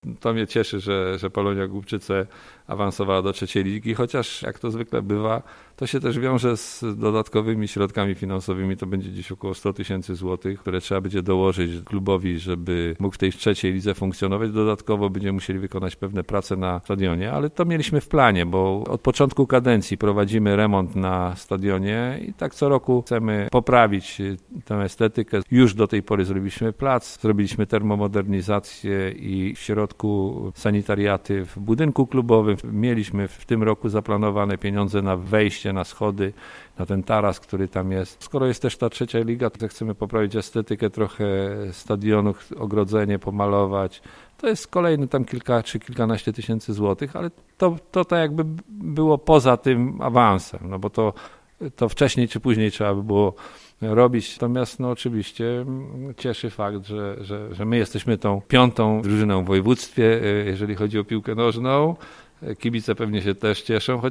To mnie cieszy, że Polonia Głubczyce awansowała do trzeciej ligi, chociaż jak to zwykle bywa, to się też wiąże z dodatkowymi środkami finansowymi. To będzie gdzieś około 100 000 złotych, które trzeba będzie dołożyć klubowi, żeby mógł w tej trzeciej lidze funkcjonować. Dodatkowo będziemy musieli wykonać pewne prace na stadionie, ale to mieliśmy w planie, bo od początku kadencji prowadzimy remont na stadionie i tak co roku chcemy poprawić tę estetykę. Już do tej pory zrobiliśmy plac, zrobiliśmy termomodernizację i w środku sanitariaty w budynku klubowym. Mieliśmy w tym roku zaplanowane pieniądze na wejście na schody, na ten taras, który tam jest. Skoro jest też ta trzecia liga, to chcemy poprawić estetykę trochę stadionu, ogrodzenie pomalować. To jest kolejne tam kilka czy kilkanaście tysięcy złotych, ale to tak jakby było poza tym awansem, no bo to wcześniej czy później trzeba by było robić. Natomiast no oczywiście cieszy fakt, że my jesteśmy tą 5. drużyną w województwie, jeżeli chodzi o piłkę nożną. Kibice pewnie się też cieszą,